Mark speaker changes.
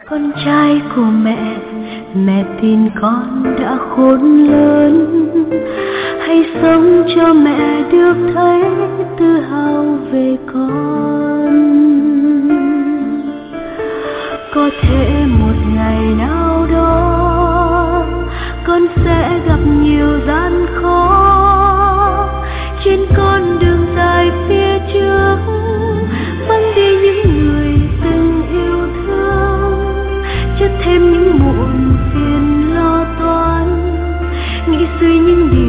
Speaker 1: Con trai của mẹ tin con đã khôn lớn, hãy sống cho mẹ được thấy tự hào về con. Có thể một ngày nào đó con sẽ gặp nhiều gian khó trên con đường dài phía trước, vắng đi những người từng yêu thương, chất thêm những muộn phiền lo toan, nghĩ suy những điều